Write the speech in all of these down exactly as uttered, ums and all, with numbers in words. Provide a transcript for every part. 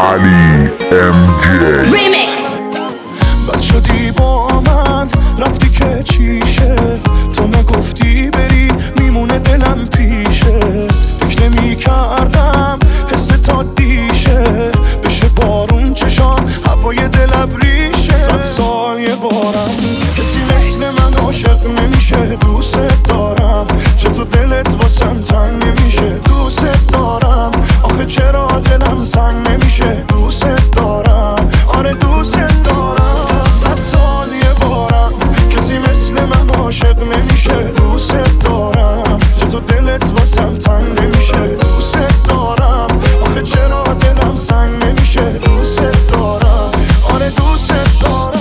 علی ام جی ریمیکس. بد شدی با من رفتی که چیشه، تو نگفتی بری میمونه دلم پیشه. فکر نمی کردم حس تا دیشه بشه بارون چشام هوای دل ابریشه. صد سال یه بارم کسی مثل من عاشق نمیشه. دوست دارم چطور دلت واسم تنگ نمیشه. دوست دارم آخه چرا دلم سنگ نمیشه. دوست دارم آره دوست دارم. صد سال یه بارم کسی مثل من عاشق نمیشه. دوست دارم چطور دلت واسم تنگ نمیشه. دوست دارم آخه چرا دلم سنگ نمیشه. دوست دارم آره دوست دارم.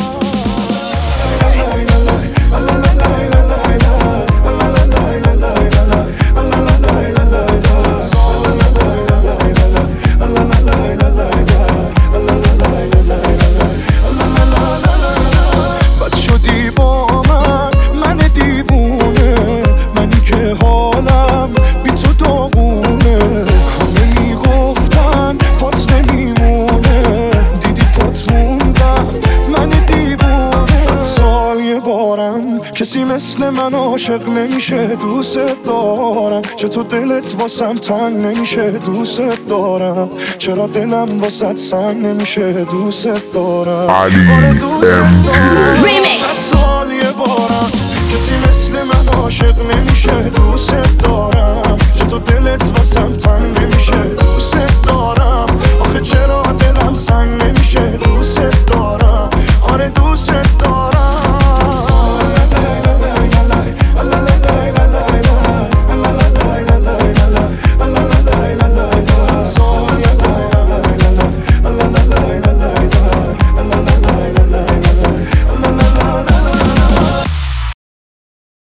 بد شدی با من من دیوونه، منی که حالم بی تو داغونه. همه میگفتن پات نمیمونه، دیدی پات موندم من دیوونه. صد سال یه بارم کسی مثل من عاشق نمیشه. دوست دارم چطور دلت واسم تنگ نمیشه. دوست دارم چرا دلم واسط سنگ نمیشه. دوست دارم علی آره دوست ام جی. دارم. ریمیکس. صد سال یه بارم کسی مثل من عاشق نمیشه. دوست